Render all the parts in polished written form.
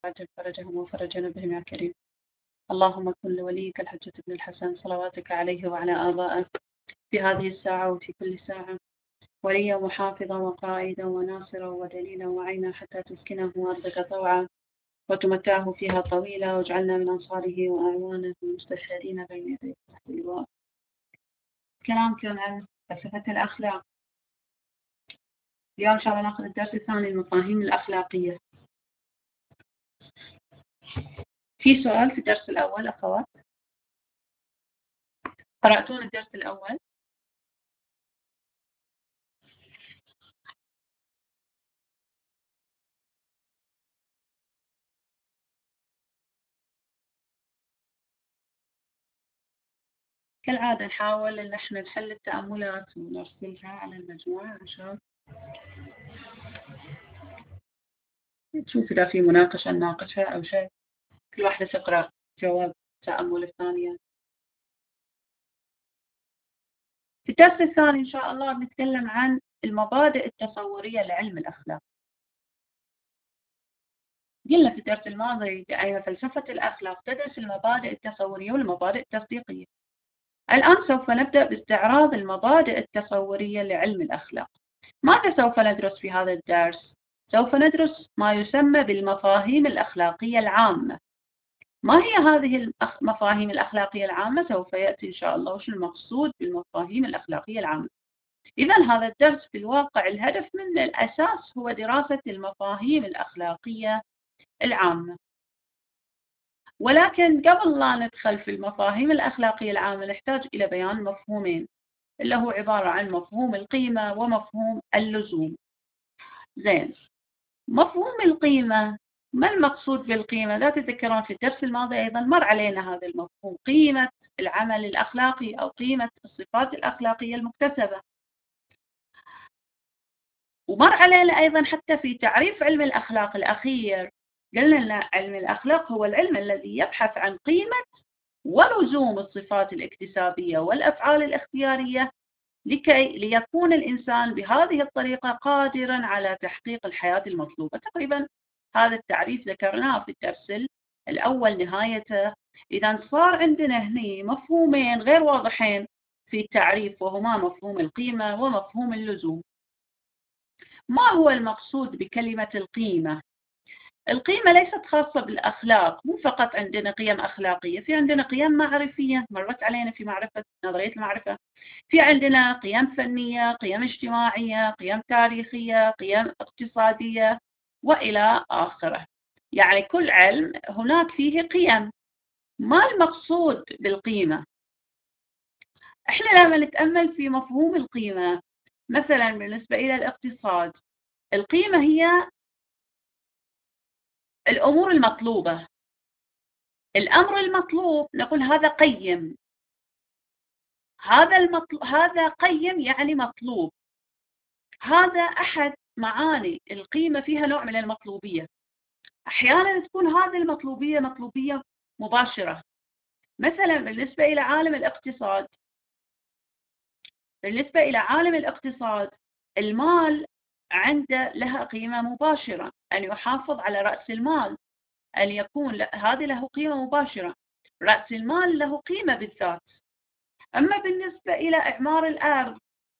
عجل فرجهم وفرجنا بهم يا كريم. اللهم كن لوليك الحجة بن الحسن صلواتك عليه وعلى آبائه في هذه الساعة وفي كل ساعة، وليا وحافظا وقائدا وناصرا ودليلا وعينا، حتى تسكنه أرضك طوعا وتمتعه فيها طويلا، واجعلنا من أنصاره وأعوانه المستشهدين بين يديك تحت اللواء. كلام كان عن فلسفة الأخلاق. اليوم إن شاء الله ناخذ الدرس الثاني، المفاهيم الأخلاقية. في سؤال في الدرس الأول أخوات؟ قرأتون الدرس الأول؟ كالعادة نحاول إن احنا نحل التأملات ونرسلها على المجموعة عشان نشوف إذا في مناقشة نناقشها أو شيء، كل واحدة تقرأ جواب التأمل الثانية. في الدرس الثاني إن شاء الله بنتكلم عن المبادئ التصورية لعلم الأخلاق. قلنا في الدرس الماضي بأن فلسفة الأخلاق تدرس المبادئ التصورية والمبادئ التصديقية. الآن سوف نبدأ باستعراض المبادئ التصورية لعلم الأخلاق. ماذا سوف ندرس في هذا الدرس؟ سوف ندرس ما يسمى بالمفاهيم الأخلاقية العامة. ما هي هذه المفاهيم الأخلاقية العامة؟ سوف يأتي إن شاء الله وش المقصود بالمفاهيم الأخلاقية العامة. إذن هذا الدرس في الواقع الهدف من الأساس هو دراسة المفاهيم الأخلاقية العامة. ولكن قبل لا ندخل في المفاهيم الأخلاقية العامة نحتاج إلى بيان مفهومين، اللي هو عبارة عن مفهوم القيمة ومفهوم اللزوم. زين، مفهوم القيمة، ما المقصود بالقيمة؟ لا تتذكرون في الدرس الماضي أيضا مر علينا هذا المفهوم، قيمة العمل الأخلاقي أو قيمة الصفات الأخلاقية المكتسبة. ومر علينا أيضا حتى في تعريف علم الأخلاق الأخير، قلنا أن علم الأخلاق هو العلم الذي يبحث عن قيمة ولزوم الصفات الاكتسابية والأفعال الاختيارية ليكون الإنسان بهذه الطريقة قادرا على تحقيق الحياة المطلوبة. تقريبا هذا التعريف ذكرناه في الدرس الأول نهايته. إذا صار عندنا هنا مفهومين غير واضحين في التعريف، وهما مفهوم القيمة ومفهوم اللزوم. ما هو المقصود بكلمة القيمة؟ القيمة ليست خاصة بالأخلاق، مو فقط عندنا قيم أخلاقية، في عندنا قيم معرفية مرت علينا في معرفة نظرية المعرفة، في عندنا قيم فنية، قيم اجتماعية، قيم تاريخية، قيم اقتصادية وإلى آخره. يعني كل علم هناك فيه قيم. ما المقصود بالقيمة؟ احنا لما نتأمل في مفهوم القيمة، مثلا بالنسبة إلى الاقتصاد، القيمة هي الأمور المطلوبة. الأمر المطلوب نقول هذا قيم، هذا قيم يعني مطلوب. هذا أحد معاني القيمة، فيها نوع من المطلوبية. أحيانا تكون هذه المطلوبية مطلوبية مباشرة. مثلا بالنسبة إلى عالم الاقتصاد، المال عنده لها قيمة مباشرة، أن يحافظ على رأس المال، أن يكون هذه له قيمة مباشرة. رأس المال له قيمة بالذات. أما بالنسبة إلى إعمار الأرض،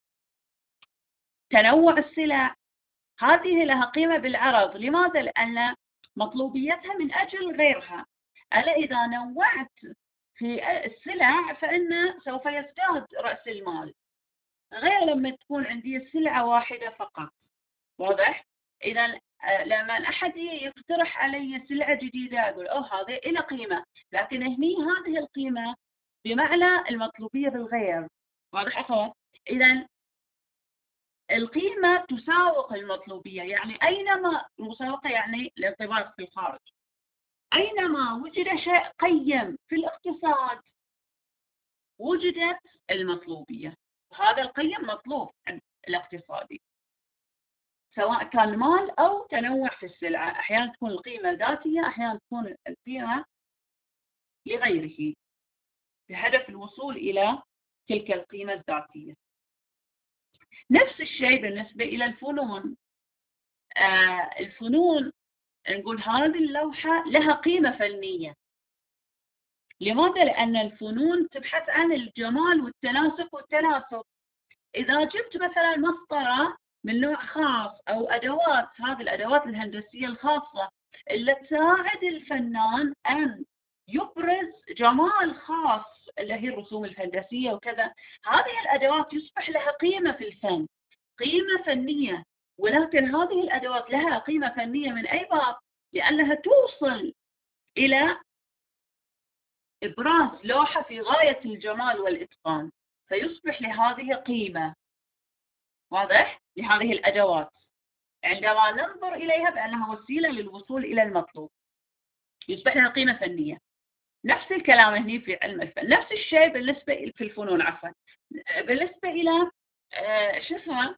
تنوع السلع، هذه لها قيمة بالعرض. لماذا؟ لأن مطلوبيتها من أجل غيرها. أنا إذا نوعت في السلع فإن سوف يزداد رأس المال، غير لما تكون عندي سلعة واحدة فقط. واضح؟ إذا لما أحد يقترح علي سلعة جديدة أقول هذه إلى قيمة، لكن هني هذه القيمة بمعنى المطلوبية بالغير. واضح أخوات؟ إذا القيمة تساوق المطلوبية، يعني أينما المساوقة يعني الارتباط في الخارج. أينما وجد شيء قيم في الاقتصاد وجدت المطلوبية، هذا القيم مطلوب عند الاقتصادي، سواء كان مال أو تنوع في السلعة. أحيانا تكون القيمة ذاتية، أحيانا تكون القيمة لغيره بهدف الوصول إلى تلك القيمة الذاتية. نفس الشيء بالنسبة إلى الفنون. الفنون نقول هذه اللوحة لها قيمة فنية. لماذا؟ لأن الفنون تبحث عن الجمال والتناسق والتناسق. إذا جبت مثلا مسطرة من نوع خاص أو أدوات، هذه الأدوات الهندسية الخاصة اللي تساعد الفنان أن يبرز جمال خاص اللي هي الرسوم الهندسية وكذا، هذه الأدوات يصبح لها قيمة في الفن، قيمة فنية. ولكن هذه الأدوات لها قيمة فنية من أي باب؟ لأنها توصل إلى إبراز لوحة في غاية الجمال والإتقان، فيصبح لهذه قيمة. واضح؟ لهذه الأدوات عندما ننظر إليها بأنها وسيلة للوصول إلى المطلوب يصبح لها قيمة فنية. نفس الكلام هنا في علم الفن، نفس الشيء بالنسبة في الفنون عفوا، بالنسبة إلى شو اسمه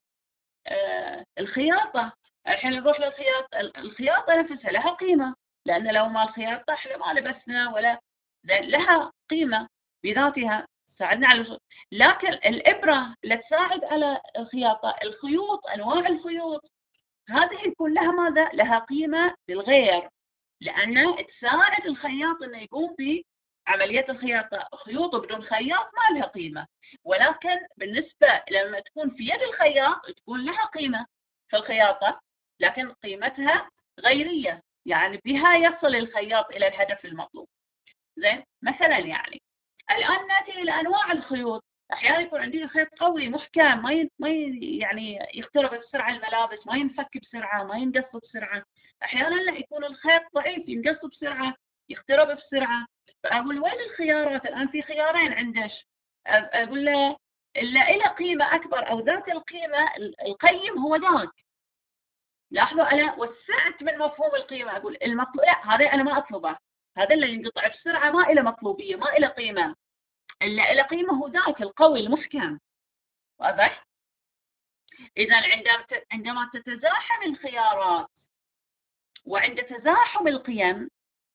الخياطة. الحين نروح للخياطة، الخياطة نفسها لها قيمة، لأن لو ما الخياطة احنا ما لبسنا ولا لها قيمة بذاتها تساعدنا على الوصول. لكن الإبرة اللي تساعد على الخياطة، الخيوط، أنواع الخيوط، هذه يكون لها ماذا؟ لها قيمة للغير، لأنها تساعد الخياط أنه يقوم بعملية الخياطة. خيوط بدون خياط ما لها قيمة، ولكن بالنسبة لما تكون في يد الخياط تكون لها قيمة في الخياطة، لكن قيمتها غيرية، يعني بها يصل الخياط إلى الهدف المطلوب. زين، مثلا يعني الآن نأتي إلى أنواع الخيوط. أحيانا يكون عندي خيط قوي محكم، يعني يخترق بسرعة الملابس، ما ينفك بسرعة، ما ينقص بسرعة. أحيانا لا، يكون الخيط ضعيف، ينقص بسرعة، يخترق بسرعة. فأقول وين الخيارات؟ الآن في خيارين عندك، أقول له إلا قيمة أكبر أو ذات القيمة القيم هو ذاك. لاحظوا أنا وسعت من مفهوم القيمة، أقول المطلوب لا، هذا أنا ما أطلبه، هذا اللي ينقطع بسرعة ما إله مطلوبية، ما إله قيمة. إلا إله قيمة هو ذاك القوي المحكم. واضح؟ إذا عندما تتزاحم الخيارات وعند تزاحم القيم،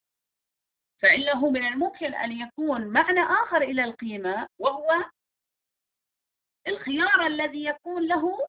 فإنه من الممكن أن يكون معنى آخر إلى القيمة، وهو الخيار الذي يكون له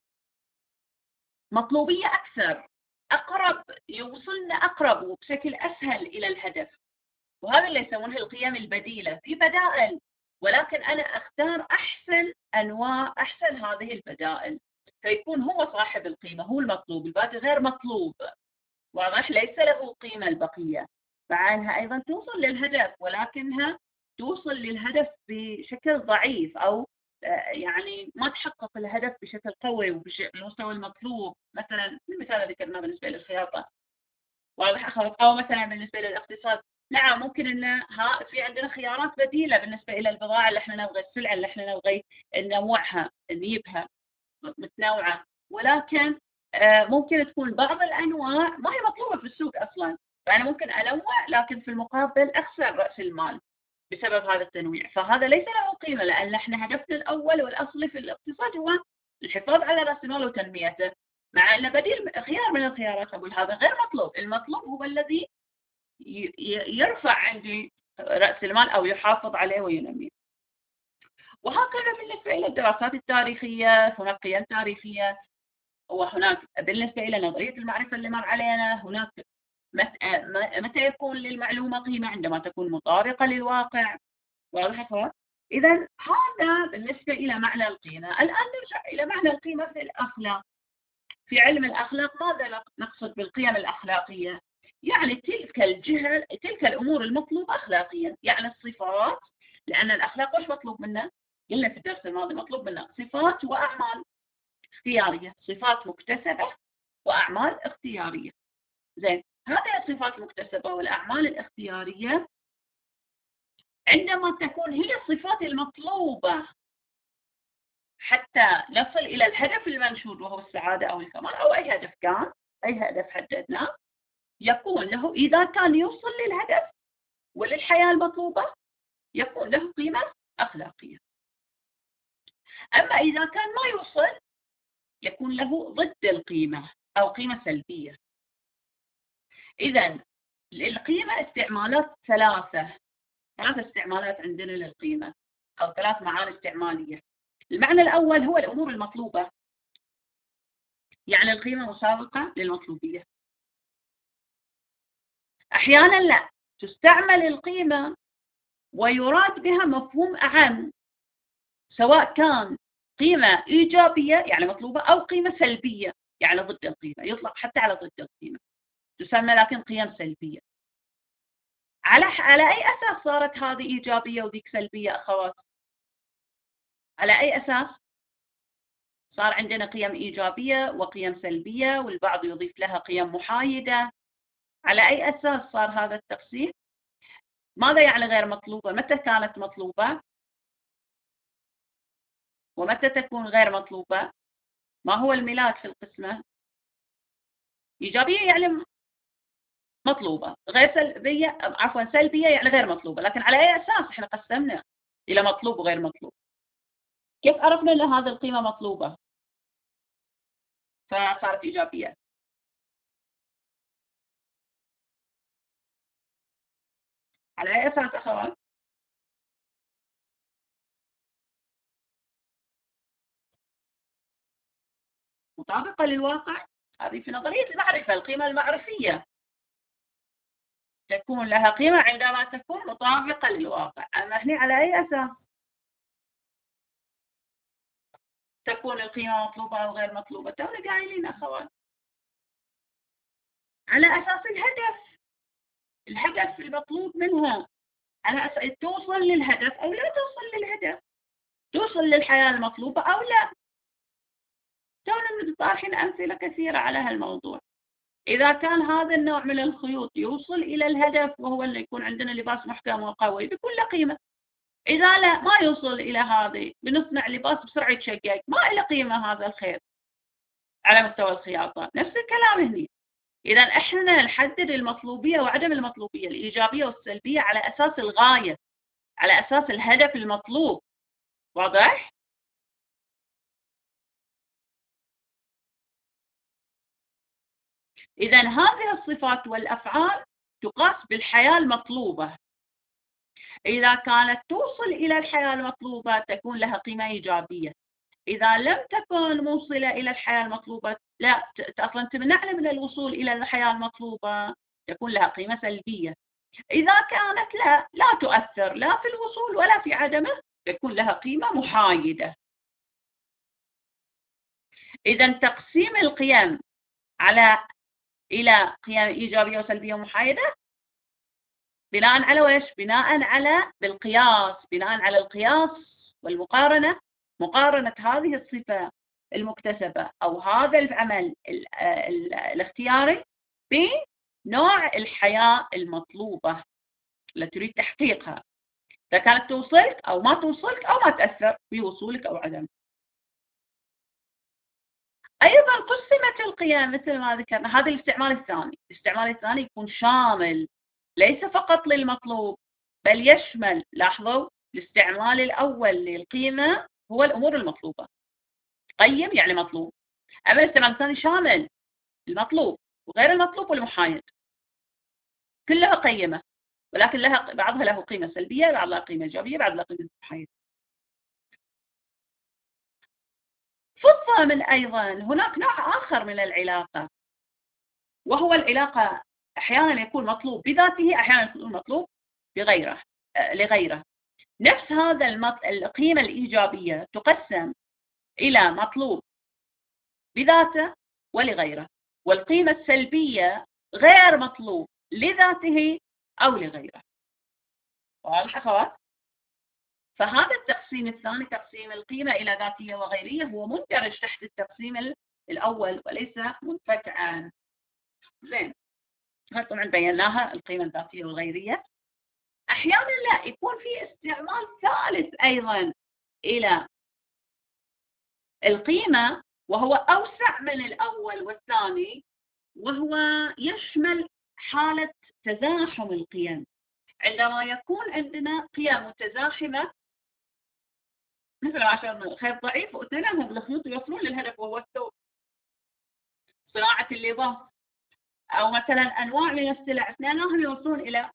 مطلوبية أكثر، أقرب، يوصلنا أقرب وبشكل أسهل إلى الهدف. وهذا اللي يسمونه القيم البديلة. في بدائل، ولكن أنا أختار أحسن أنواع، أحسن هذه البدائل، فيكون هو صاحب القيمة، هو المطلوب، الباقي غير مطلوب. واضح؟ ليس له قيمة البقية، مع أنها أيضا توصل للهدف، ولكنها توصل للهدف بشكل ضعيف، أو يعني ما تحقق الهدف بشكل قوي وبالمستوى المطلوب. مثلا المثال اللي ذكرناه بالنسبة للخياطة، واضح أخوات؟ أو مثلا بالنسبة للاقتصاد، نعم ممكن أن في عندنا خيارات بديلة بالنسبة إلى البضاعة اللي احنا نبغى، السلعة اللي احنا نبغى ننوعها نجيبها متنوعة، ولكن ممكن تكون بعض الأنواع ما هي مطلوبة في السوق أصلا، فأنا ممكن أنوع لكن في المقابل أخسر رأس المال بسبب هذا التنويع. فهذا ليس له قيمة، لأن احنا هدفنا الأول والأصلي في الاقتصاد هو الحفاظ على رأس المال وتنميته، مع أن بديل خيار من الخيارات أقول هذا غير مطلوب. المطلوب هو الذي يرفع عندي رأس المال أو يحافظ عليه وينميه. وهكذا بالنسبة إلى الدراسات التاريخية، هناك قيم تاريخية، وهناك بالنسبة إلى نظرية المعرفة اللي مر علينا، هناك متى يكون للمعلومة قيمة؟ عندما تكون مطابقة للواقع. واضح؟ إذا هذا بالنسبة إلى معنى القيمة. الآن نرجع إلى معنى القيمة في الأخلاق. في علم الأخلاق ماذا نقصد بالقيم الأخلاقية؟ يعني تلك الأمور المطلوبة أخلاقيا، يعني الصفات، لأن الأخلاق وش مطلوب منا؟ قلنا في الدرس الماضي مطلوب منا صفات وأعمال اختيارية، صفات مكتسبة وأعمال اختيارية. زين، هذه الصفات المكتسبة والأعمال الاختيارية عندما تكون هي الصفات المطلوبة حتى نصل إلى الهدف المنشود، وهو السعادة أو الكمال أو أي هدف كان، أي هدف حددناه، يكون له إذا كان يوصل للهدف وللحياة المطلوبة يكون له قيمة أخلاقية. أما إذا كان ما يوصل يكون له ضد القيمة أو قيمة سلبية. إذن القيمة استعمالات ثلاث استعمالات عندنا للقيمة، أو 3 معاني استعمالية. المعنى الأول هو الأمور المطلوبة، يعني القيمة مسابقة للمطلوبية. أحيانا لا، تستعمل القيمة ويراد بها مفهوم أعم، سواء كان قيمة إيجابية يعني مطلوبة أو قيمة سلبية يعني ضد القيمة، يطلق حتى على ضد القيمة، تسمى لكن قيم سلبية. على أي أساس صارت هذه إيجابية وذيك سلبية أخوات؟ على أي أساس صار عندنا قيم إيجابية وقيم سلبية والبعض يضيف لها قيم محايدة؟ على أي أساس صار هذا التقسيم؟ ماذا يعني غير مطلوبة؟ متى كانت مطلوبة؟ ومتى تكون غير مطلوبة؟ ما هو الميلاد في القسمة؟ إيجابية يعني مطلوبة، غير سلبية عفوا سلبية يعني غير مطلوبة، لكن على أي أساس إحنا قسمنا إلى مطلوب وغير مطلوب؟ كيف عرفنا أن هذه القيمة مطلوبة فصارت إيجابية؟ على أي أساس أخوان؟ مطابقة للواقع. هذه في نظرية المعرفة، القيمة المعرفية تكون لها قيمة عندما تكون مطابقة للواقع. أما هنا على أي أساس تكون القيمة مطلوبة أو غير مطلوبة؟ تونا قايلين أخوان على أساس الهدف المطلوب منها، على أساس توصل للهدف أو لا توصل للهدف، توصل للحياة المطلوبة أو لا. تونا طارحين أمثلة كثيرة على هالموضوع. إذا كان هذا النوع من الخيوط يوصل إلى الهدف وهو اللي يكون عندنا لباس محكم وقوي بيكون له قيمة. إذا لا ما يوصل إلى هذه بنصنع لباس بسرعة يتشقق، ما له قيمة هذا الخير على مستوى الخياطة. نفس الكلام هنا. إذا إحنا نحدد المطلوبية وعدم المطلوبية، الإيجابية والسلبية على أساس الغاية، على أساس الهدف المطلوب. واضح؟ إذا هذه الصفات والأفعال تقاس بالحياة المطلوبة. إذا كانت توصل إلى الحياة المطلوبة تكون لها قيمة إيجابية. إذا لم تكن موصلة إلى الحياة المطلوبة لا أصلا تمنعنا من الوصول إلى الحياة المطلوبة تكون لها قيمة سلبية. إذا كانت لا تؤثر لا في الوصول ولا في عدمه تكون لها قيمة محايدة. إذا تقسيم القيم إلى قيم إيجابية وسلبية ومحايدة بناء على وإيش؟ بناء على بالقياس، بناء على القياس والمقارنة، مقارنة هذه الصفة المكتسبة أو هذا العمل الاختياري بنوع الحياة المطلوبة التي تريد تحقيقها، إذا كانت توصلك أو ما توصلك أو ما تأثر بوصولك أو عدم. أيضا قسمت القيم مثل ما ذكرنا. هذا الاستعمال الثاني. الاستعمال الثاني يكون شامل ليس فقط للمطلوب بل يشمل، لاحظوا الاستعمال الأول للقيمة هو الأمور المطلوبة، قيم يعني مطلوب. أما الاستعمال الثاني شامل المطلوب وغير المطلوب والمحايد، كلها قيمة ولكن بعضها له قيمة سلبية، بعضها قيمة إيجابية، بعضها قيمة محايدة. في الضامن أيضا هناك نوع آخر من العلاقة، وهو العلاقة أحيانا يكون مطلوب بذاته، أحيانا يكون مطلوب بغيره لغيره. نفس هذا القيمة الإيجابية تقسم إلى مطلوب بذاته ولغيره، والقيمة السلبية غير مطلوب لذاته أو لغيره. واضح أخوات؟ فهذا التقسيم الثاني تقسيم القيمة إلى ذاتية وغيرية هو مندرج تحت التقسيم الأول وليس منفتعا. زين، طبعا بيناها القيمة الذاتية والغيرية. أحيانا لا يكون في استعمال ثالث أيضا إلى القيمة وهو أوسع من الأول والثاني، وهو يشمل حالة تزاحم القيم. عندما يكون عندنا قيم متزاحمة مثل ما أشرنا خيط ضعيف واثنينهم الخيوط يوصلون للهدف وهو الثوب، صناعة اللباس، أو مثلا أنواع من السلع اثنينهم يوصلون إلى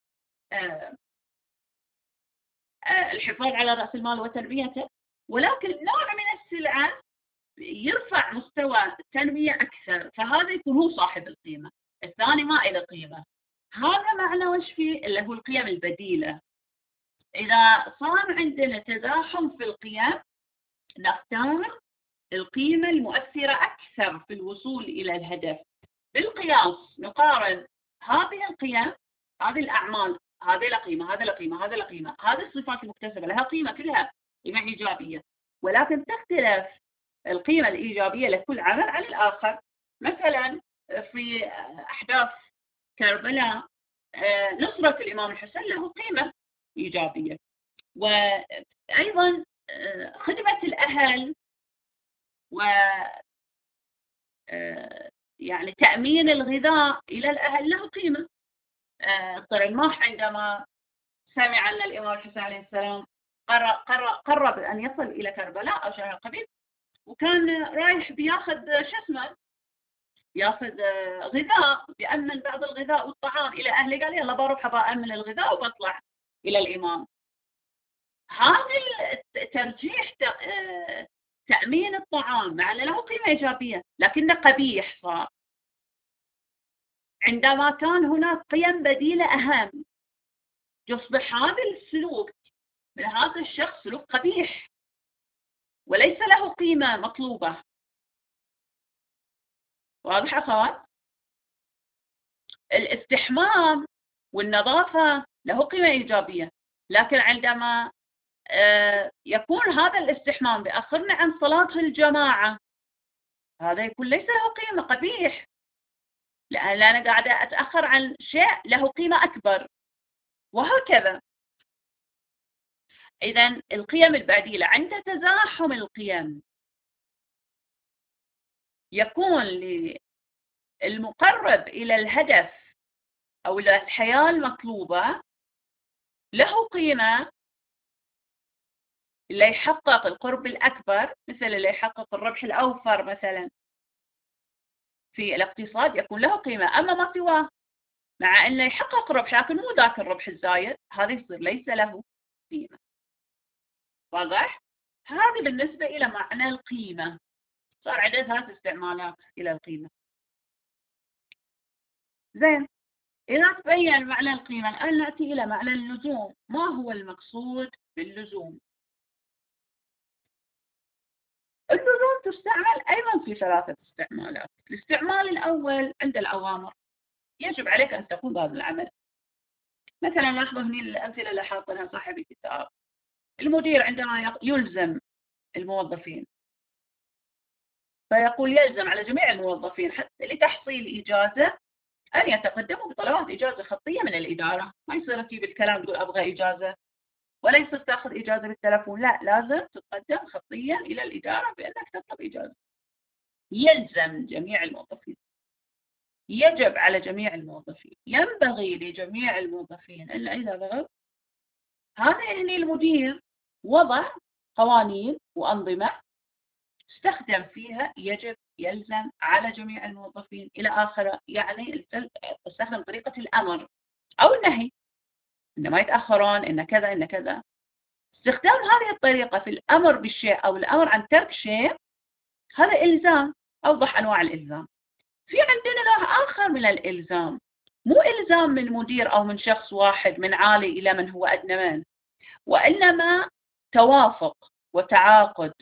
الحفاظ على رأس المال وتنميته، ولكن نوع من السلعة يرفع مستوى التنمية أكثر، فهذا يكون هو صاحب القيمة، الثاني ما له قيمة. هذا معنى وش فيه اللي هو القيم البديلة. إذا صار عندنا تزاحم في القيم نختار القيمة المؤثرة أكثر في الوصول إلى الهدف. بالقياس نقارن هذه القيم، هذه الأعمال، هذه لا قيمة، هذا لا قيمة، هذا لا قيمة، هذه الصفات المكتسبة لها قيمة، كلها قيمة إيجابية، ولكن تختلف القيمة الإيجابية لكل عمل عن الآخر. مثلا في أحداث كربلاء نصرة الإمام الحسين له قيمة إيجابية، وأيضا خدمة الأهل و يعني تأمين الغذاء إلى الأهل له قيمة. الطرنماح عندما سمع أن الإمام الحسين عليه السلام قرب أن يصل إلى كربلاء أو شيء قبيل، وكان رايح بياخذ شو اسمه، ياخذ غذاء، بيأمن بعض الغذاء والطعام إلى أهله، قال يلا بروح بأمن الغذاء وبطلع إلى الإمام. هذا ترجيح تأمين الطعام مع أنه له قيمة إيجابية لكنه قبيح صار عندما كان هناك قيم بديلة أهم، يصبح هذا السلوك من هذا الشخص سلوك قبيح وليس له قيمة مطلوبة. واضح أخوات؟ الاستحمام والنظافة له قيمة إيجابية، لكن عندما يكون هذا الاستحمام بأخرنا عن صلاة الجماعة هذا يكون ليس له قيمة، قبيح، لأن أنا قاعدة أتأخر عن شيء له قيمة أكبر، وهكذا. إذن القيم البديلة عند تزاحم القيم يكون للمقرب إلى الهدف أو إلى الحياة المطلوبة له قيمة، اللي يحقق القرب الأكبر مثل اللي يحقق الربح الأوفر مثلا في الاقتصاد يكون له قيمة. أما ما سواه مع أنه يحقق ربح لكن مو ذاك الربح الزايد، هذا يصير ليس له قيمة. واضح؟ هذه بالنسبة إلى معنى القيمة. صار عدد 3 استعمالات إلى القيمة. زين، إذا تبين معنى القيمة الآن نأتي إلى معنى اللزوم. ما هو المقصود باللزوم؟ اللزوم تستعمل أيضا في 3 استعمالات. الاستعمال الأول عند الأوامر، يجب عليك أن تقوم بهذا العمل. مثلا لاحظوا هنا الأمثلة اللي حاطنها صاحب الكتاب. المدير عندما يلزم الموظفين فيقول يلزم على جميع الموظفين حتى لتحصيل إجازة أن يتقدموا بطلبات إجازة خطية من الإدارة. ما يصير تجيب الكلام تقول أبغى إجازة، ولا يصير تأخذ إجازة بالتلفون، لا، لازم تتقدم خطيا إلى الإدارة بأنك تطلب إجازة. يلزم جميع الموظفين، يجب على جميع الموظفين، ينبغي لجميع الموظفين إلا إذا بغوا. هذا يعني المدير وضع قوانين وأنظمة استخدم فيها يجب، يلزم، على جميع الموظفين إلى آخره. يعني استخدم طريقة الأمر أو النهي، إن ما يتأخرون، إن كذا إن كذا. استخدام هذه الطريقة في الأمر بالشيء أو الأمر عن ترك شيء هذا إلزام، أوضح أنواع الإلزام. في عندنا نوع آخر من الإلزام، مو إلزام من مدير أو من شخص واحد من عالي إلى من هو أدنى منه، وإنما توافق وتعاقد.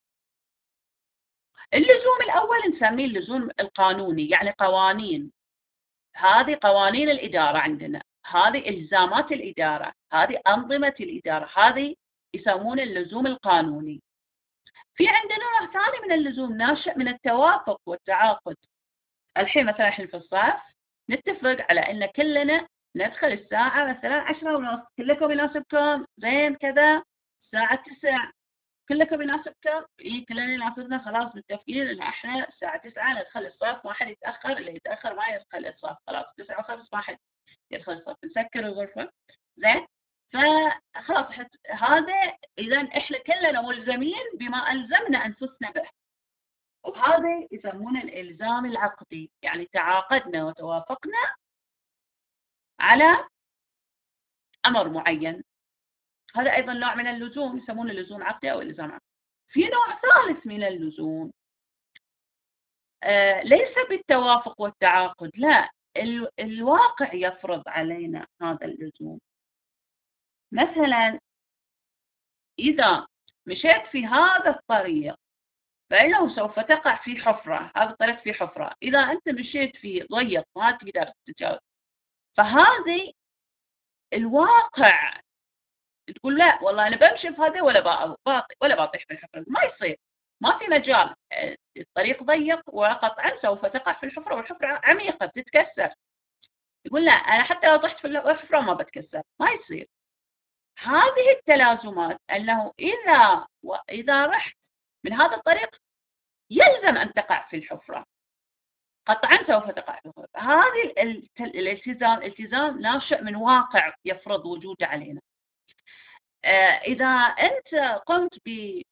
اللزوم الأول نسميه اللزوم القانوني، يعني قوانين، هذه قوانين الإدارة عندنا، هذه إلزامات الإدارة، هذه أنظمة الإدارة، هذه يسمون اللزوم القانوني. في عندنا نوع ثاني من اللزوم ناشئ من التوافق والتعاقد. الحين مثلا احنا في الصيف نتفق على ان كلنا ندخل الساعة مثلا 10:30، كلكم يناسبكم زين كذا، الساعة 9 كلكم يناسبكم، كلنا يناسبنا، خلاص متفقين ان احنا الساعة 9 ندخل الصف، ما حد يتأخر، اللي يتأخر ما يدخل الصف، خلاص 9:05 ما حد يدخل الصف، نسكر الغرفة. زين، فخلاص هذا إذا إحنا كلنا ملزمين بما ألزمنا أنفسنا به، وهذا يسمونه الإلزام العقدي، يعني تعاقدنا وتوافقنا على أمر معين. هذا أيضا نوع من اللزوم يسمونه اللزوم عقدي أو الإلزام عقدي. في نوع ثالث من اللزوم ليس بالتوافق والتعاقد، لا، الواقع يفرض علينا هذا اللزوم. مثلا إذا مشيت في هذا الطريق فإنه سوف تقع في حفرة، هذا الطريق في حفرة، إذا أنت مشيت في ضيق ما تقدر تتجاوز، فهذه الواقع تقول لا والله أنا بمشي في هذا ولا بطيح في الحفرة، ما يصير، ما في مجال، الطريق ضيق وقطعا سوف تقع في الحفرة، والحفرة عميقة بتتكسر، يقول لا أنا حتى لو طحت في الحفرة ما بتكسر، ما يصير. هذه التلازمات أنه إذا رحت من هذا الطريق يلزم أن تقع في الحفرة، قطعا سوف تقع في الحفرة. هذه الالتزام ناشئ من واقع يفرض وجوده علينا. إذا أنت قمت ب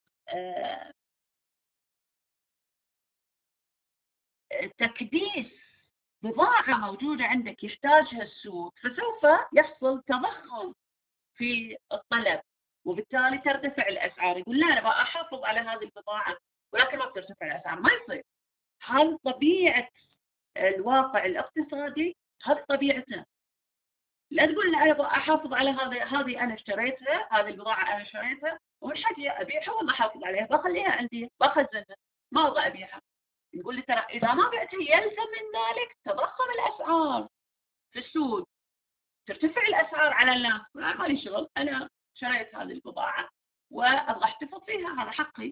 تكديس بضاعة موجودة عندك يحتاجها السوق، فسوف يحصل تضخم في الطلب، وبالتالي ترتفع الأسعار. يقول لا أنا بقى أحافظ على هذه البضاعة ولكن ما بترتفع الأسعار، ما يصير. هذه طبيعة الواقع الاقتصادي، هذه طبيعته. لا تقول لا أنا بقى أحافظ على هذه أنا اشتريتها، هذه البضاعة أنا اشتريتها ومش حاجة أبيعها والله أحافظ عليها، بخليها عندي بخزنها ما أبغى أبيعها. نقول لي ترى إذا ما بعتها يلزم من ذلك تضخم الأسعار في السوق، ترتفع الأسعار على الناس، ما لي شغل، أنا شريت هذه البضاعة وأبغى أحتفظ فيها، هذا حقي.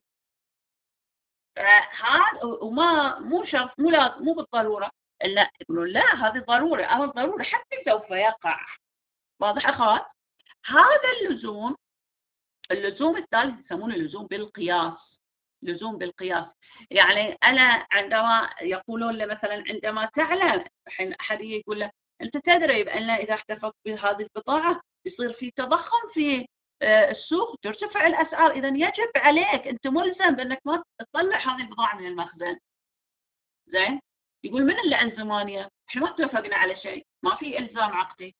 هذا وما مو شرط، مو بالضرورة، لا يقولون لا هذه ضرورة أو الضرورة حتى سوف يقع. واضح أخوات؟ هذا اللزوم الثالث يسمونه لزوم بالقياس. لزوم بالقياس يعني أنا عندما يقولون لي مثلا عندما تعلم، الحين أحد يقول له أنت تدري بأن إذا احتفظت بهذه البضاعة يصير في تضخم في السوق، ترتفع الأسعار، إذا يجب عليك، أنت ملزم بأنك ما تطلع هذه البضاعة من المخزن. زين؟ يقول من اللي ألزمانية؟ إحنا ما اتفقنا على شيء، ما في إلزام عقدي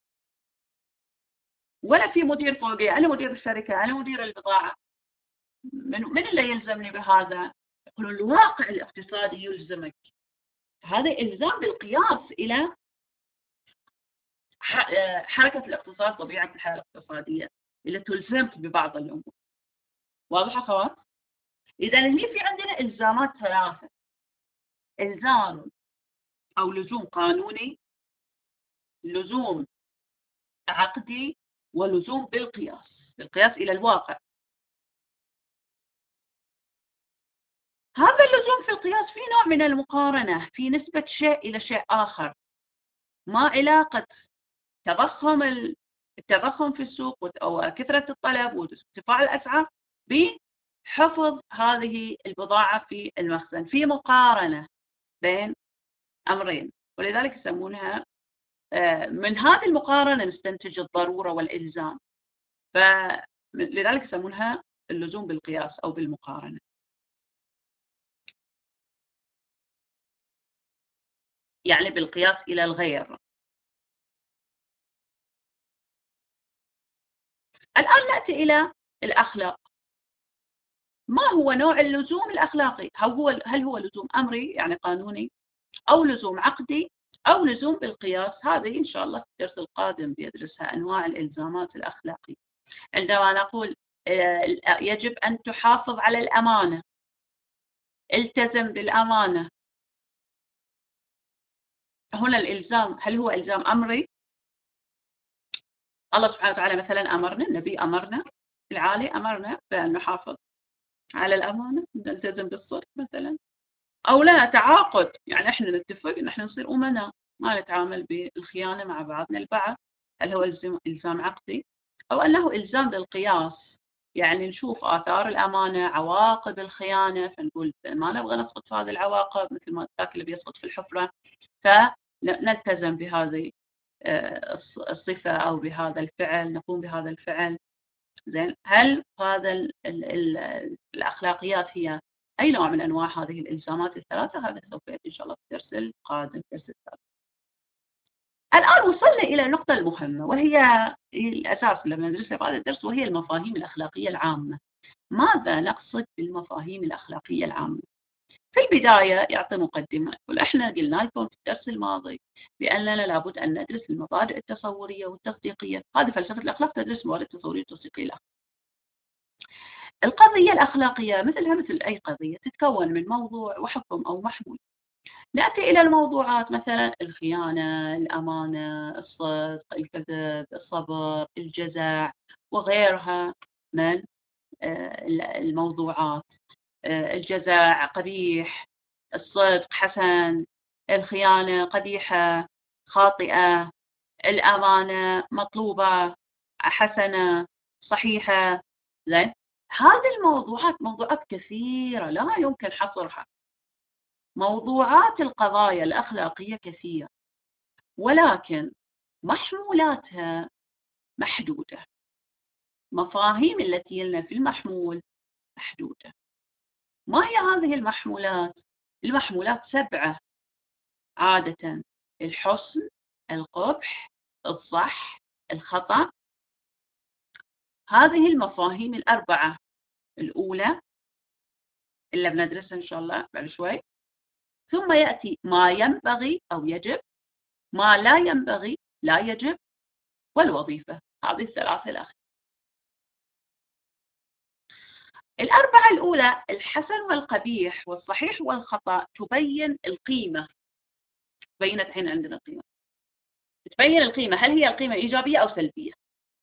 ولا في مدير فوقي، أنا مدير الشركة، أنا مدير البضاعة، من اللي يلزمني بهذا؟ يقولون الواقع الاقتصادي يلزمك. هذا إلزام بالقياس إلى حركة الاقتصاد، طبيعة الحياة الاقتصادية اللي تلزمك ببعض الأمور. واضح أخوات؟ إذا هي في عندنا إلزامات ثلاثة: إلزام أو لزوم قانوني، لزوم عقدي، ولزوم بالقياس إلى الواقع. هذا اللزوم في القياس في نوع من المقارنة في نسبة شيء إلى شيء آخر، ما علاقة التضخم في السوق وكثرة الطلب وارتفاع الأسعار بحفظ هذه البضاعة في المخزن، في مقارنة بين أمرين، ولذلك يسمونها من هذه المقارنة نستنتج الضرورة والإلزام، فلذلك يسمونها اللزوم بالقياس أو بالمقارنة. يعني بالقياس إلى الغير. الآن نأتي إلى الأخلاق. ما هو نوع اللزوم الأخلاقي؟ هل هو لزوم أمري يعني قانوني، أو لزوم عقدي، أو لزوم بالقياس؟ هذه إن شاء الله في الدرس القادم بيدرسها، أنواع الإلزامات الأخلاقية. عندما نقول يجب أن تحافظ على الأمانة، التزم بالأمانة، هنا الإلزام هل هو إلزام أمري؟ الله سبحانه وتعالى مثلا أمرنا، النبي أمرنا، العالي أمرنا بأن نحافظ على الأمانة، نلتزم بالصدق مثلا، أو لا تعاقد، يعني إحنا نتفق إن إحنا نصير أمناء، ما نتعامل بالخيانة مع بعضنا البعض، هل هو إلزام عقدي؟ أو أنه إلزام بالقياس، يعني نشوف آثار الأمانة، عواقب الخيانة، فنقول ما نبغى نسقط في هذه العواقب مثل ما ذاك اللي بيسقط في الحفرة، فنلتزم بهذه الصفة أو بهذا الفعل، نقوم بهذا الفعل. زين، هل هذا الأخلاقيات هي أي نوع من أنواع هذه الإلزامات الثلاثة؟ هذا سوف يأتي إن شاء الله في الدرس القادم، درس الثالث. الآن وصلنا إلى النقطة المهمة، وهي الأساس لما ندرسها في هذا الدرس، وهي المفاهيم الأخلاقية العامة. ماذا نقصد بالمفاهيم الأخلاقية العامة؟ في البداية يعطي مقدمة، يقول إحنا قلنا لكم في الدرس الماضي بأننا لابد أن ندرس المبادئ التصورية والتصديقية. هذه فلسفة الأخلاق تدرس المبادئ التصورية والتصديقية. القضية الأخلاقية مثلها مثل أي قضية تتكون من موضوع وحكم أو محمول. نأتي إلى الموضوعات مثلا الخيانة، الأمانة، الصدق، الكذب، الصبر، الجزع وغيرها من الموضوعات. الجزع قبيح، الصدق حسن، الخيانة قبيحة خاطئة، الأمانة مطلوبة حسنة صحيحة. زين، هذه الموضوعات موضوعات كثيرة لا يمكن حصرها. موضوعات القضايا الأخلاقية كثيرة، ولكن محمولاتها محدودة. مفاهيم التي يلنا في المحمول محدودة. ما هي هذه المحمولات؟ المحمولات 7 عادة: الحسن، القبح، الصح، الخطأ. هذه المفاهيم ال4 الأولى اللي بندرسها إن شاء الله بعد شوي. ثم يأتي ما ينبغي أو يجب، ما لا ينبغي لا يجب، والوظيفة. هذه ال3 الأخيرة. ال4 الأولى الحسن والقبيح والصحيح والخطأ تبين القيمة. بينت الحين عندنا القيمة، تبين القيمة، هل هي القيمة إيجابية أو سلبية،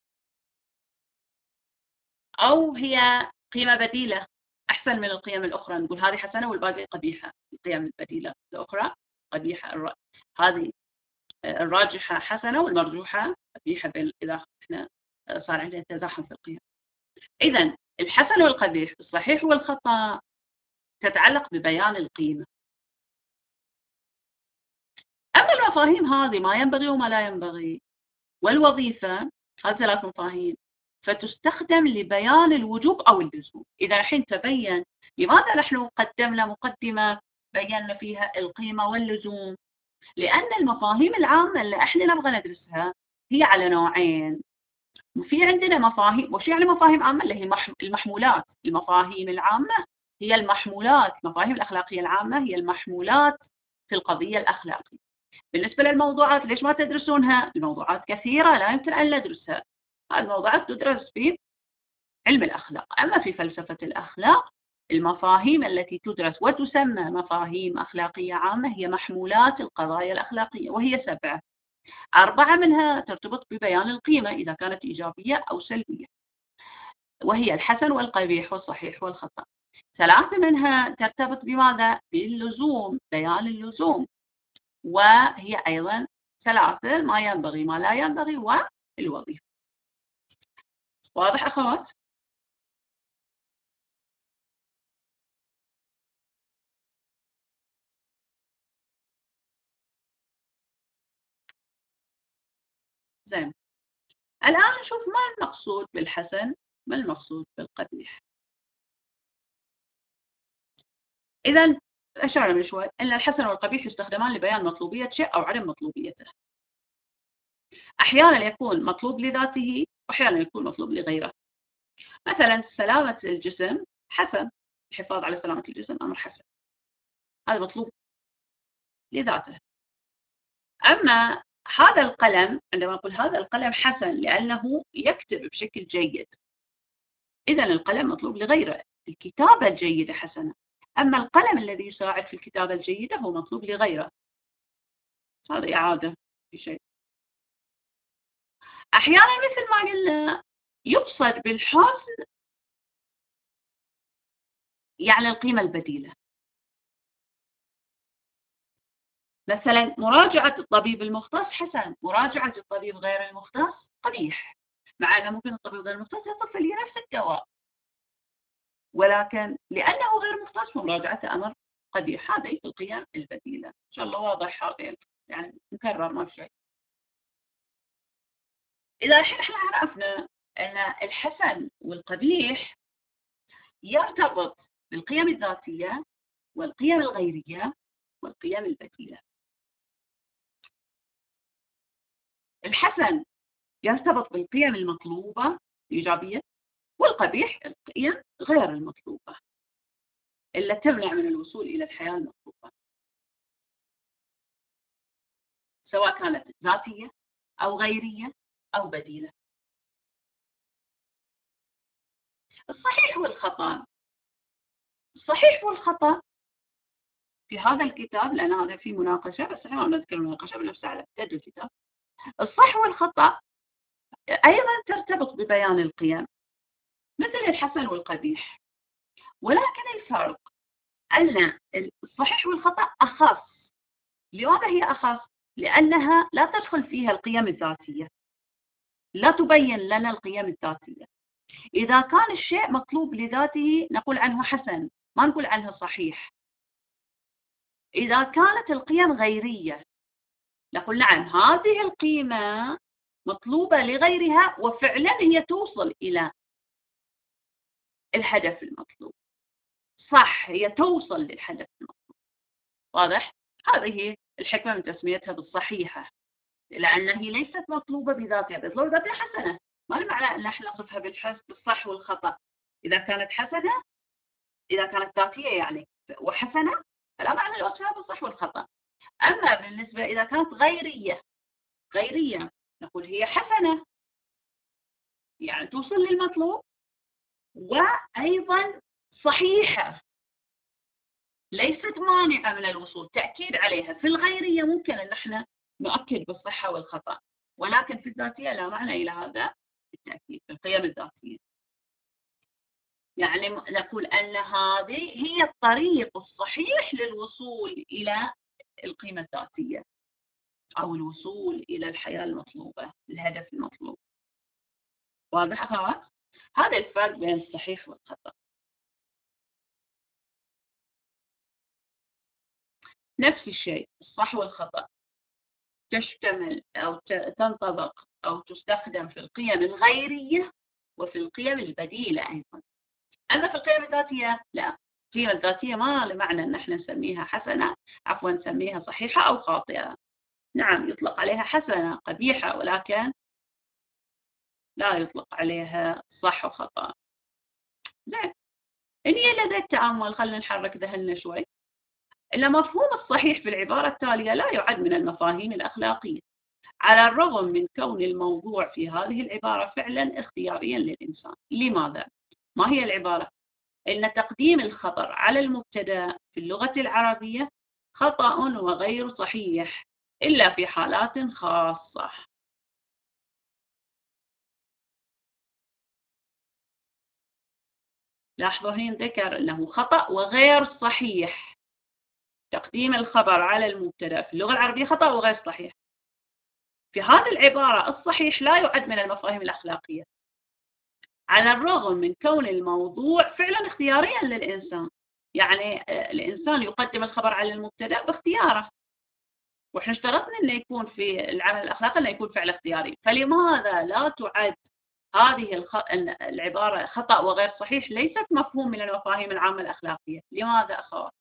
أو هي قيمة بديلة أحسن من القيم الأخرى. نقول هذه حسنة والباقي قبيحة. القيم البديلة الأخرى قبيحة. هذه الراجحة حسنة والمرجوحة قبيحة إذا إحنا صار عندنا تزاحم في القيم. إذن الحسن والقبيح، الصحيح والخطأ تتعلق ببيان القيمة. أما المفاهيم هذه ما ينبغي وما لا ينبغي والوظيفة، هذه 3 مفاهيم، فتستخدم لبيان الوجوب أو اللزوم. إذا الحين تبين لماذا نحن قدمنا مقدمة بينا فيها القيمة واللزوم، لأن المفاهيم العامة اللي احنا نبغى ندرسها هي على نوعين. وفي عندنا مفاهيم، وش يعني مفاهيم عامة؟ اللي هي المحمولات. المفاهيم العامة هي المحمولات، المفاهيم الأخلاقية العامة هي المحمولات في القضية الأخلاقية. بالنسبة للموضوعات ليش ما تدرسونها؟ الموضوعات كثيرة لا يمكن أن ندرسها. هذه الموضوعات تدرس في علم الأخلاق. أما في فلسفة الأخلاق المفاهيم التي تدرس وتسمى مفاهيم أخلاقية عامة هي محمولات القضايا الأخلاقية، وهي 7. 4 منها ترتبط ببيان القيمة إذا كانت إيجابية أو سلبية، وهي الحسن والقبيح والصحيح والخطأ. 3 منها ترتبط بماذا؟ باللزوم، بيان اللزوم، وهي أيضا 3: ما ينبغي ما لا ينبغي والوظيفة. واضح أخوات؟ زين، الآن نشوف ما المقصود بالحسن، ما المقصود بالقبيح. إذا أشرنا من شوي أن الحسن والقبيح يستخدمان لبيان مطلوبية شيء أو عدم مطلوبيته. أحيانا يكون مطلوب لذاته وأحيانا يكون مطلوب لغيره. مثلا سلامة الجسم حسن، الحفاظ على سلامة الجسم أمر حسن، هذا مطلوب لذاته. أما هذا القلم، عندما نقول هذا القلم حسن لأنه يكتب بشكل جيد، إذا القلم مطلوب لغيره. الكتابة الجيدة حسنة، أما القلم الذي يساعد في الكتابة الجيدة هو مطلوب لغيره. هذا إعادة في شيء. أحيانا مثل ما قلنا يقصد بالحسن يعني القيمة البديلة. مثلا مراجعة الطبيب المختص حسن، مراجعة الطبيب غير المختص قبيح، مع أنه ممكن الطبيب غير المختص يصف لي نفس الدواء، ولكن لأنه غير مختص مراجعته أمر قبيح. هذه القيم البديلة. إن شاء الله واضح هذا، يعني مكرر ما في شيء. إذا الحين احنا عرفنا أن الحسن والقبيح يرتبط بالقيم الذاتية والقيم الغيرية والقيم البديلة. الحسن يرتبط بالقيم المطلوبة الإيجابية، والقبيح القيم غير المطلوبة. إلا تمنع من الوصول إلى الحياة المطلوبة، سواء كانت ذاتية أو غيرية أو بديلة. الصحيح والخطأ، الصحيح والخطأ في هذا الكتاب، لأن هذا في مناقشة بس احنا ما نذكر المناقشة بنفسها على ابتدى الكتاب. الصح والخطأ أيضا ترتبط ببيان القيم مثل الحسن والقبيح، ولكن الفرق أن الصحيح والخطأ أخص. لماذا هي أخص؟ لأنها لا تدخل فيها القيم الذاتية، لا تبين لنا القيم الذاتية. إذا كان الشيء مطلوب لذاته نقول عنه حسن، ما نقول عنه صحيح. إذا كانت القيم غيرية نقول نعم هذه القيمة مطلوبة لغيرها وفعلا هي توصل إلى الهدف المطلوب، صح هي توصل للهدف المطلوب. واضح؟ هذه الحكمة من تسميتها بالصحيحة، لأن هي ليست مطلوبة بذاتها، بذلك ذاتها حسنة، ما المعنى أن احنا نصفها بالصح والخطأ. إذا كانت حسنة، إذا كانت ذاتية يعني وحسنة، فلا معنى لوصفها بالصح والخطأ. أما بالنسبة إذا كانت غيرية، غيرية نقول هي حسنة، يعني توصل للمطلوب وأيضا صحيحة، ليست مانعة من الوصول، تأكيد عليها. في الغيرية ممكن أن احنا نؤكد بالصحة والخطأ، ولكن في الذاتية لا معنى إلى هذا التأكيد في القيم الذاتية. يعني نقول أن هذه هي الطريق الصحيح للوصول إلى القيمة الذاتية أو الوصول إلى الحياة المطلوبة، الهدف المطلوب. واضح أخوات؟ هذا الفرق بين الصحيح والخطأ. نفس الشيء الصح والخطأ تشتمل أو تنطبق أو تستخدم في القيم الغيرية وفي القيم البديلة أيضا. أما في القيم الذاتية لا، القيم الذاتية ما لمعنى أن احنا نسميها حسنة، عفوا نسميها صحيحة أو خاطئة. نعم يطلق عليها حسنة قبيحة، ولكن لا يطلق عليها صح وخطأ. زين، هي لدى التأمل خلينا نحرك ذهننا شوي. إن مفهوم الصحيح في العبارة التالية لا يعد من المفاهيم الأخلاقية، على الرغم من كون الموضوع في هذه العبارة فعلا اختياريا للإنسان. لماذا؟ ما هي العبارة؟ إن تقديم الخبر على المبتدأ في اللغة العربية خطأ وغير صحيح إلا في حالات خاصة. لاحظوا هنا ذكر أنه خطأ وغير صحيح، تقديم الخبر على المبتدأ في اللغة العربية خطأ وغير صحيح. في هذه العبارة الصحيح لا يعد من المفاهيم الأخلاقية، على الرغم من كون الموضوع فعلا اختياريا للإنسان. يعني الإنسان يقدم الخبر على المبتدأ باختياره، وإحنا اشترطنا أنه يكون في العمل الأخلاقي أنه يكون فعل اختياري. فلماذا لا تعد هذه العبارة خطأ وغير صحيح ليست مفهوم من المفاهيم العامة الأخلاقية؟ لماذا أخوات؟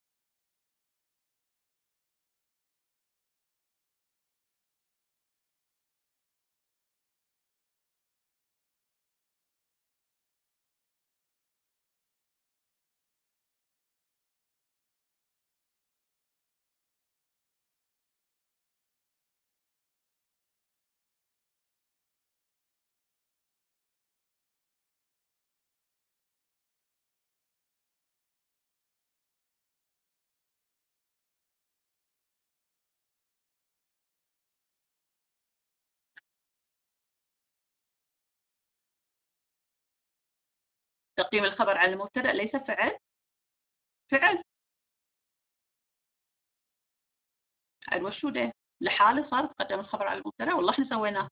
تقديم الخبر على المبتدأ ليس فعل؟ فعل. عاد وشو ده؟ لحاله صار تقدم الخبر على المبتدأ، والله احنا سويناه.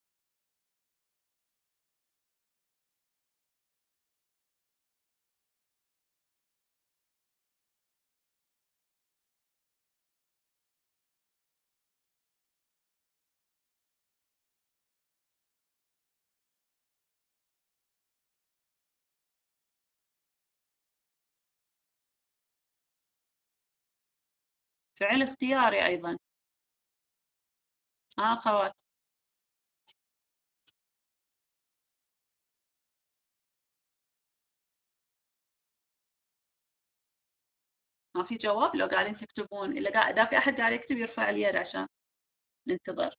فعل اختياري أيضا. أخوات ما في جواب لو قاعدين تكتبون؟ إذا في أحد قاعد يكتب يرفع اليد عشان ننتظر.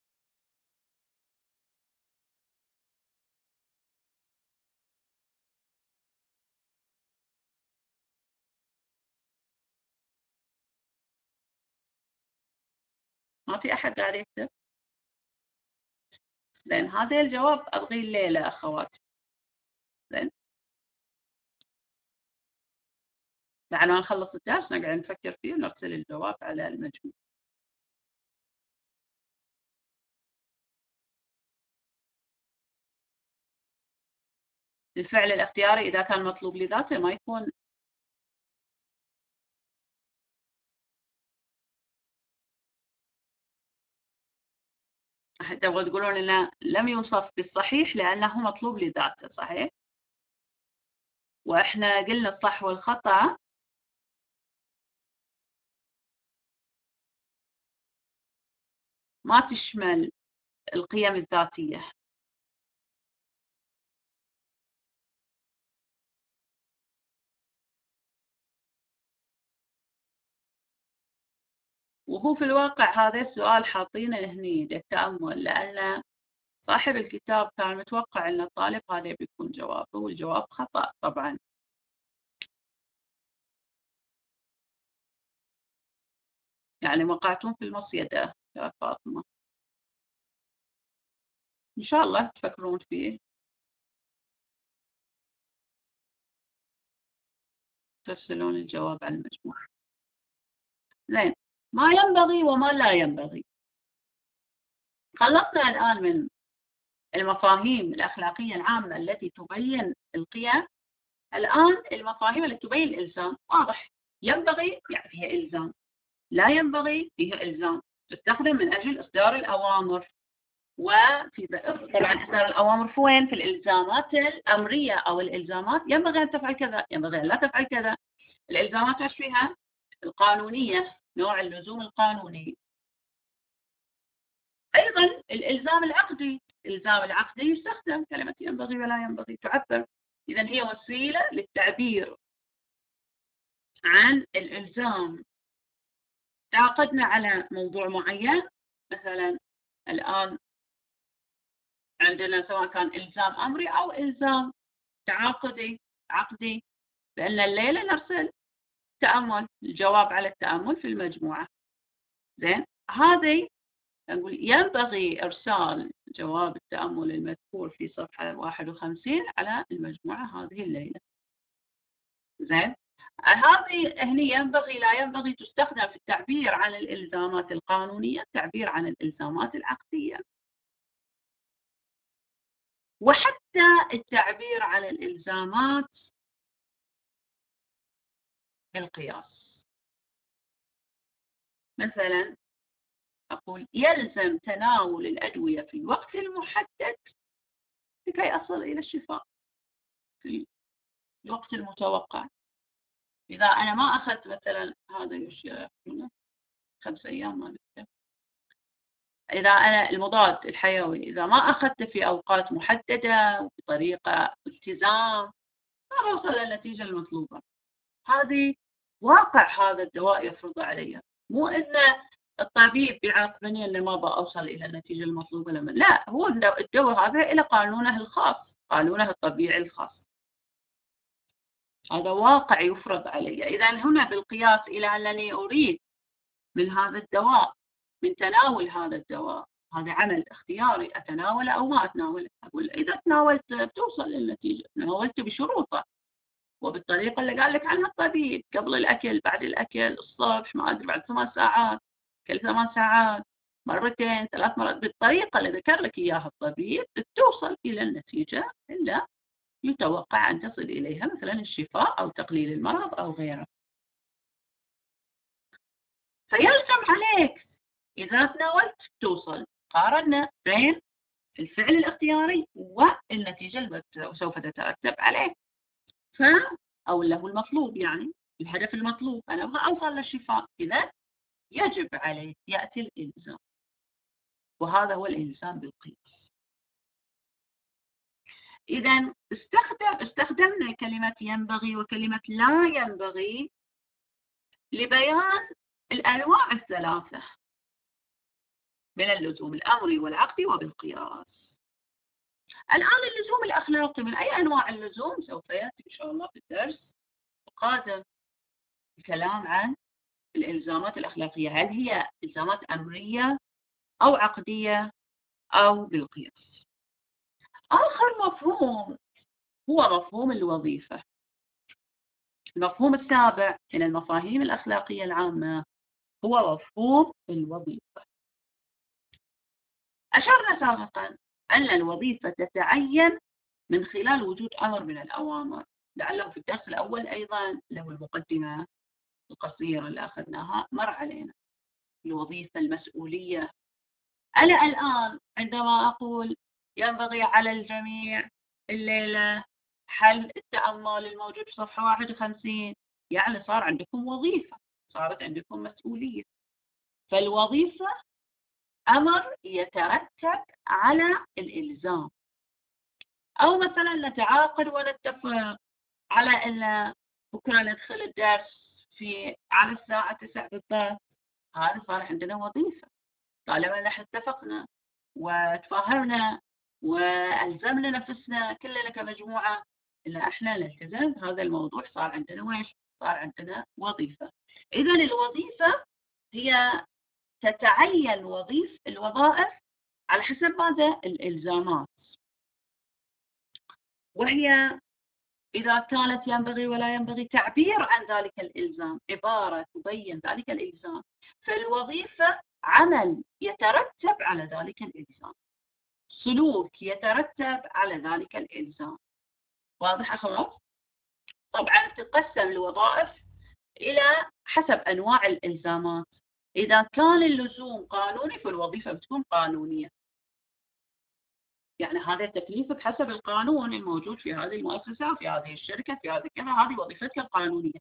ما في أحد قاعد يكتب؟ لأن هذا الجواب أبغي الليلة أخواتي. زين، بعد ما نخلص الدرس نقعد نفكر فيه ونرسل الجواب على المجموع. الفعل الاختياري إذا كان مطلوب لذاته ما يكون تبغوا تقولون إنه لم يوصف بالصحيح لأنه مطلوب لذاته، صحيح؟ وإحنا قلنا الصح والخطأ ما تشمل القيم الذاتية. وهو في الواقع هذا السؤال حاطينه هني للتأمل، لأن صاحب الكتاب كان متوقع أن الطالب هذا بيكون جوابه، والجواب خطأ طبعا. يعني وقعتم في المصيدة يا فاطمة. إن شاء الله تفكرون فيه، ترسلون الجواب على المجموع. زين، ما ينبغي وما لا ينبغي. خلصنا الآن من المفاهيم الأخلاقية العامة التي تبين القيم. الآن المفاهيم التي تبين الإلزام واضح. ينبغي يعني فيها إلزام، لا ينبغي فيها إلزام، تستخدم من أجل إصدار الأوامر. وفي طبعا إصدار الأوامر في وين؟ في الإلزامات الأمرية أو الإلزامات ينبغي أن تفعل كذا، ينبغي أن لا تفعل كذا. الإلزامات ايش فيها؟ القانونية، نوع اللزوم القانوني. أيضا الإلزام العقدي، الإلزام العقدي يستخدم كلمة ينبغي ولا ينبغي، تعبر. إذا هي وسيلة للتعبير عن الإلزام. تعاقدنا على موضوع معين، مثلا الآن عندنا سواء كان إلزام أمري أو إلزام عقدي، بأن الليلة نرسل تأمل، الجواب على التأمل في المجموعة. زين، هذه نقول ينبغي إرسال جواب التأمل المذكور في صفحة 51 على المجموعة هذه الليلة. زين، هذه هني ينبغي لا ينبغي تستخدم في التعبير عن الإلزامات القانونية، التعبير عن الإلزامات العقدية، وحتى التعبير عن الإلزامات بالقياس. مثلا أقول يلزم تناول الأدوية في الوقت المحدد لكي أصل إلى الشفاء في الوقت المتوقع. إذا أنا ما أخذت مثلا هذا الأشياء 5 أيام ما نكتب. إذا أنا المضاد الحيوي إذا ما أخذته في أوقات محددة وبطريقة التزام ما بوصل للنتيجة المطلوبة. هذه واقع هذا الدواء يفرض علي، مو إن الطبيب بيعاقبني إن ما بأوصل إلى النتيجة المطلوبة لما لا، هو الدواء هذا إلى قانونه الخاص، قانونه الطبيعي الخاص. هذا واقع يفرض علي. إذا هنا بالقياس إلى أنني أريد من هذا الدواء، من تناول هذا الدواء، هذا عمل اختياري، أتناوله أو ما أتناوله. أقول إذا تناولت بتوصل للنتيجة، تناولت بشروطه وبالطريقة اللي قال لك عنها الطبيب، قبل الأكل، بعد الأكل، الصبح، ما أدري بعد 8 ساعات، كل 8 ساعات، مرتين، 3 مرات، بالطريقة اللي ذكر لك إياها الطبيب توصل إلى النتيجة اللي يتوقع أن تصل إليها، مثلا الشفاء أو تقليل المرض أو غيره. فيلزم عليك إذا تناولت توصل. قارنا بين الفعل الاختياري والنتيجة التي سوف تترتب عليه. أو اللي هو المطلوب، يعني الهدف المطلوب، أنا أبغى أوصل للشفاء، إذا يجب عليه يأتي الإلزام، وهذا هو الإلزام بالقياس. إذا استخدمنا كلمة ينبغي وكلمة لا ينبغي لبيان الأنواع الثلاثة من اللزوم الأمري والعقدي وبالقياس. الآن اللزوم الأخلاقي من أي أنواع اللزوم؟ سوف يأتي إن شاء الله في الدرس القادم الكلام عن الإلزامات الأخلاقية، هل هي إلزامات أمرية أو عقدية أو بالقياس. آخر مفهوم هو مفهوم الوظيفة. المفهوم السابع من المفاهيم الأخلاقية العامة هو مفهوم الوظيفة. أشرنا سابقا أن الوظيفة تتعين من خلال وجود أمر من الأوامر، لعله في الدرس الأول أيضا له المقدمة القصيرة اللي أخذناها مر علينا الوظيفة المسؤولية. أنا الآن عندما أقول ينبغي على الجميع الليلة حل التأمل الموجود في صفحة 51، يعني صار عندكم وظيفة، صارت عندكم مسؤولية. فالوظيفة أمر يترتب على الإلزام. أو مثلا نتعاقد ونتفق على أن بكرة ندخل الدرس على الساعة 9 بالضبط، هذا صار عندنا وظيفة. طالما نحن اتفقنا وتفاهمنا وألزمنا نفسنا كلنا كمجموعة إن احنا نلتزم بهذا الموضوع، صار عندنا ويش؟ صار عندنا وظيفة. إذا الوظيفة هي تتعين الوظائف على حسب ماذا؟ الإلزامات. وهي إذا كانت ينبغي ولا ينبغي تعبير عن ذلك الإلزام، عبارة تبين ذلك الإلزام، فالوظيفة عمل يترتب على ذلك الإلزام، سلوك يترتب على ذلك الإلزام. واضح أخوات؟ طبعا تقسم الوظائف إلى حسب أنواع الإلزامات. إذا كان اللزوم قانوني فالوظيفة بتكون قانونية، يعني هذا التكليف بحسب القانون الموجود في هذه المؤسسة في هذه الشركة في هذه كذا، هذه وظيفتك القانونية.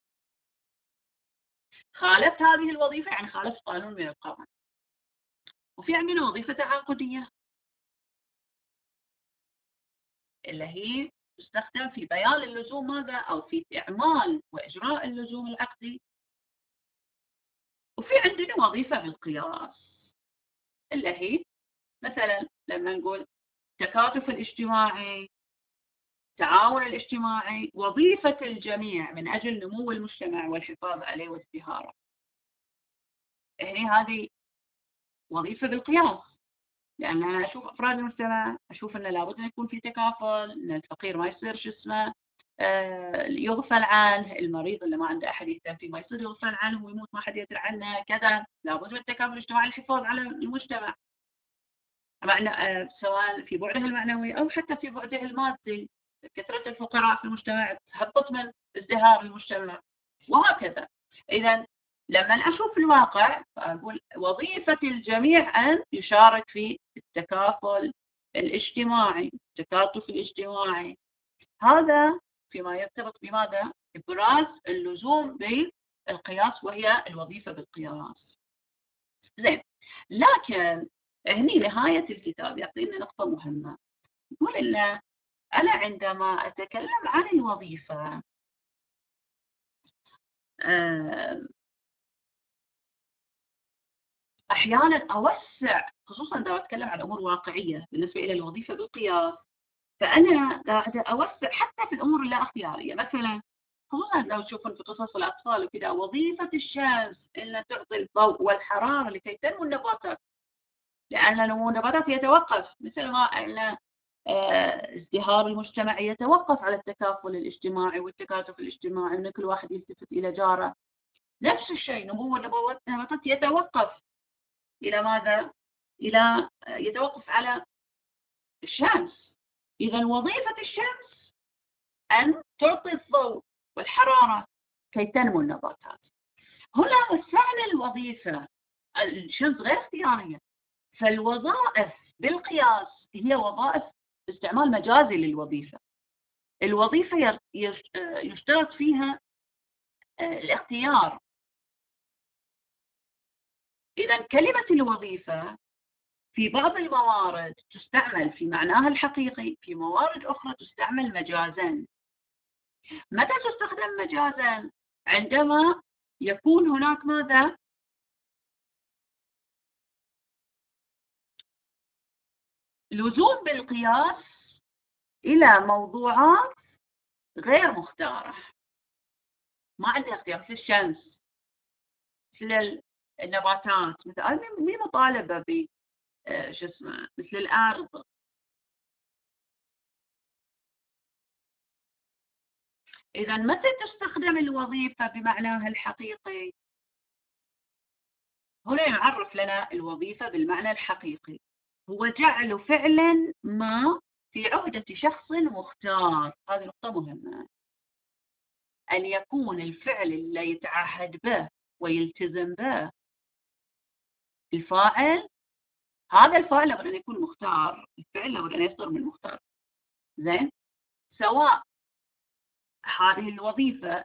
خالفت هذه الوظيفة يعني خالفت قانون من القوانين. وفي عندنا وظيفة تعاقدية اللي هي تستخدم في بيان اللزوم ماذا؟ أو في إعمال وإجراء اللزوم العقدي. وفي عندنا وظيفة بالقياس اللي هي مثلا لما نقول التكاتف الاجتماعي، التعاون الاجتماعي، وظيفة الجميع من أجل نمو المجتمع والحفاظ عليه وازدهاره. هذه وظيفة بالقياس، لأن أنا أشوف أفراد المجتمع، أشوف أنه لابد أن يكون في تكافل، أن الفقير ما يصير شو اسمه يغفل عنه، المريض اللي ما عنده أحد يهتم فيه ما يصير يغفل عنه ويموت ما حد يدري عنه كذا. لابد من التكافل الاجتماعي للحفاظ على المجتمع، سواء في بعده المعنوي أو حتى في بعده المادي. كثرة الفقراء في المجتمع تهبط من ازدهار المجتمع وهكذا. إذا لما أشوف الواقع فأقول وظيفة الجميع أن يشارك في التكافل الاجتماعي، التكاتف الاجتماعي. هذا فيما يرتبط بماذا؟ إبراز اللزوم بالقياس، وهي الوظيفة بالقياس. زين، لكن هني نهاية الكتاب يعطينا نقطة مهمة، يقول لنا أنا عندما أتكلم عن الوظيفة أحيانا أوسع، خصوصا عندما أتكلم عن أمور واقعية بالنسبة إلى الوظيفة بالقياس، فأنا قاعدة أوسع حتى في الأمور اللا اختيارية. مثلا خصوصا لو تشوفون في قصص الأطفال وكذا، وظيفة الشمس أن تعطي الضوء والحرارة لكي تنمو النباتات، لأن نمو النباتات يتوقف مثل ما أن ازدهار المجتمع يتوقف على التكافل الاجتماعي والتكاتف الاجتماعي، أن كل واحد يلتفت إلى جاره. نفس الشيء نمو النباتات يتوقف إلى ماذا؟ يتوقف على الشمس. إذا وظيفة الشمس أن تعطي الضوء والحرارة كي تنمو النباتات. هنا وسعنا الوظيفة، الشمس غير اختيارية، فالوظائف بالقياس هي وظائف استعمال مجازي للوظيفة. الوظيفة يشترط فيها الاختيار. إذا كلمة الوظيفة في بعض الموارد تستعمل في معناها الحقيقي، في موارد أخرى تستعمل مجازا. متى تستخدم مجازا؟ عندما يكون هناك ماذا؟ لزوم بالقياس إلى موضوعات غير مختارة، ما عندي اختيار، مثل الشمس، مثل النباتات، مثل أنا مي مطالبة ب شو اسمه، مثل الأرض. إذا متى تستخدم الوظيفة بمعناها الحقيقي؟ هنا يعرف لنا الوظيفة بالمعنى الحقيقي هو جعل فعلا ما في عهدة شخص مختار. هذه نقطة مهمة، أن يكون الفعل اللي يتعهد به ويلتزم به الفاعل، هذا الفاعل لابد أن يكون مختار، الفعل لابد أن يصدر من مختار. زين، سواء هذه الوظيفة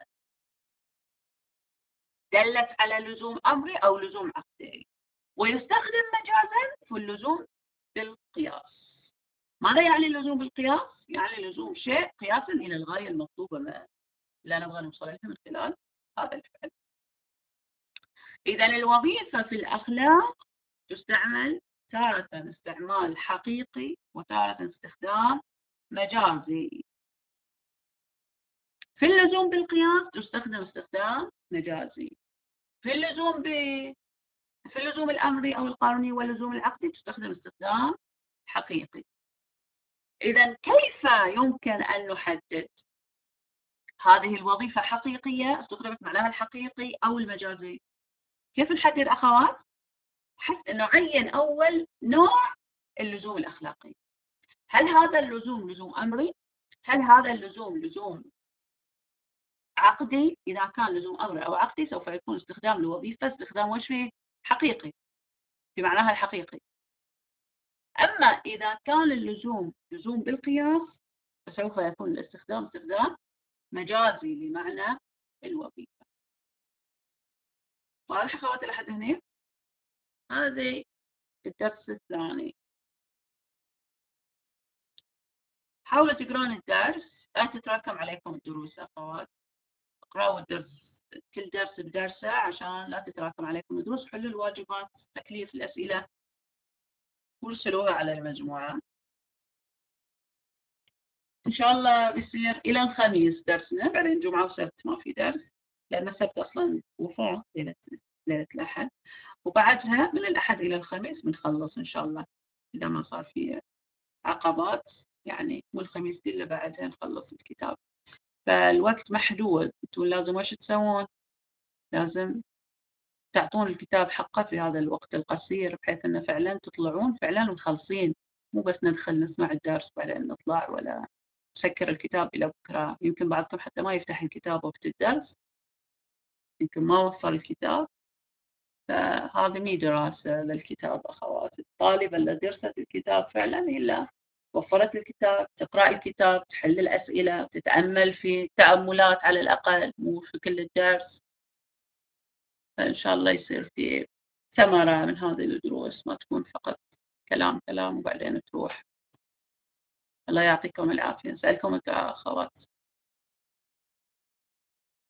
دلت على لزوم أمري أو لزوم عقدي، ويستخدم مجازا في اللزوم بالقياس. ماذا يعني اللزوم بالقياس؟ يعني لزوم شيء قياسا إلى الغاية المطلوبة ما لا نبغى نوصل لها من خلال هذا الفعل. إذا الوظيفة في الأخلاق تستعمل تارة استعمال حقيقي وتارة استخدام مجازي. في اللزوم بالقياس تستخدم استخدام مجازي. في اللزوم في اللزوم الأمري أو القانوني واللزوم العقدي تستخدم استخدام حقيقي. إذا كيف يمكن أن نحدد هذه الوظيفة حقيقية استخدمت معناها الحقيقي أو المجازي؟ كيف نحدد أخوات؟ حتى نعين أول نوع اللزوم الأخلاقي. هل هذا اللزوم لزوم أمري؟ هل هذا اللزوم لزوم عقدي؟ إذا كان لزوم أمري أو عقدي سوف يكون استخدام الوظيفة استخدام وش فيه؟ حقيقي بمعناها الحقيقي. أما إذا كان اللزوم لزوم بالقياس فسوف يكون الاستخدام استخدام مجازي لمعنى الوظيفة. واضح أخواتي لحد هنا؟ هذه الدرس الثاني. حاولوا تقرون الدرس، لا تتراكم عليكم الدروس أخوات. اقرأوا الدرس كل درس بدرسه عشان لا تتراكم عليكم الدروس. حلوا الواجبات، تكليف الأسئلة وارسلوها على المجموعة. إن شاء الله بيصير إلى الخميس درسنا، بعدين جمعة وسبت ما في درس لأن السبت أصلا وفاة ليلة الأحد، وبعدها من الأحد إلى الخميس بنخلص إن شاء الله إذا ما صار في عقبات، يعني مو الخميس دي اللي بعدها نخلص الكتاب. فالوقت محدود، انتم لازم وش تسوون؟ لازم تعطون الكتاب حقه في هذا الوقت القصير بحيث انه فعلا تطلعون فعلا مخلصين، مو بس ندخل نسمع الدرس بعدين نطلع ولا نسكر الكتاب إلى بكرة. يمكن بعضكم حتى ما يفتح الكتاب وقت الدرس، يمكن ما وصل الكتاب. فهذه مي دراسة للكتاب أخوات. الطالبة اللي درست الكتاب فعلا هي اللي وفرت الكتاب، تقرأ الكتاب، تحل الأسئلة، تتأمل في تأملات على الأقل، مو في كل الدرس. فإن شاء الله يصير في ثمرة من هذه الدروس، ما تكون فقط كلام كلام وبعدين تروح. الله يعطيكم العافية. نسألكم أخوات.